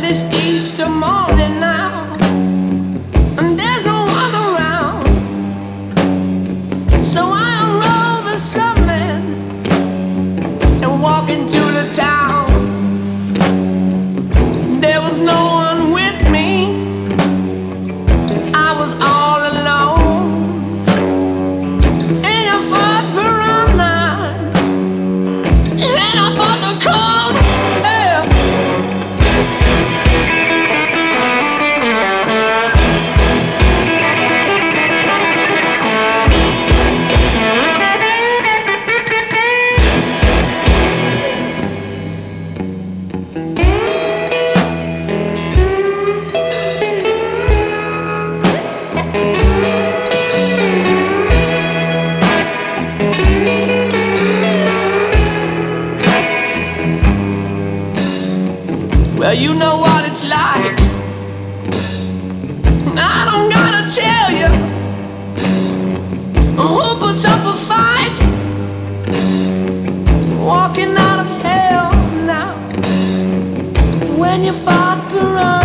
it's Easter morning now, and there's no one around. So I unroll the summit and walk into the town. There was no one with me, I was all alone. And I fought piranhas, and I fought the cold. Well, you know what it's like. I don't gotta tell you who puts up a fight, walking out of hell now when you fought piranha.